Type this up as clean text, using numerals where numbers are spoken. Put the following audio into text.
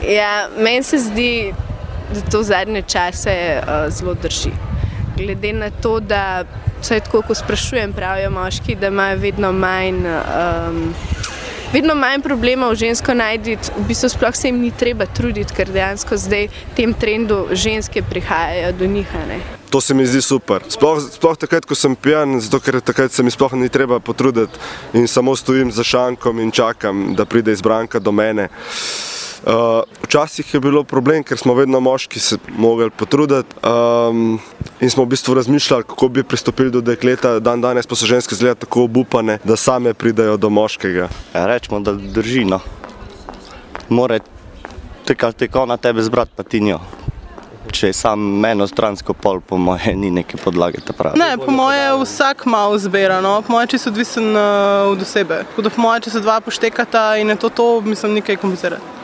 Ja, meni se zdi, da to zadnje čase zelo drži. Glede na to, da vsaj tako, ko sprašujem, pravijo moški, da imajo vedno manj problemov žensko najti, v bistvu sploh se jim ni treba truditi, ker dejansko zdaj v tem trendu ženske prihajajo do njih. To se mi zdi super. Sploh takrat, ko sem pijan, zato ker takrat se mi sploh ni treba potruditi in samo stojim za šankom in čakam, da pride izbranka do mene. Včasih je bilo problem, ker smo vedno moški se mogli potruditi in smo v bistvu razmišljali, kako bi pristopili do dekleta. Danes pa so ženske zgleda tako obupane, da same pridejo do moškega. Rečemo, da drži, no. More tako na tebe zbrati, pa ti njo. Če je sam enostransko pol, po moje ni neke podlage ta pravi. Ne, po moje vsak malo zbira, no. Po moje čisto odvisen od osebe. Tako da po moje, če se dva poštekata in je to, mislim, nekaj komplicirati.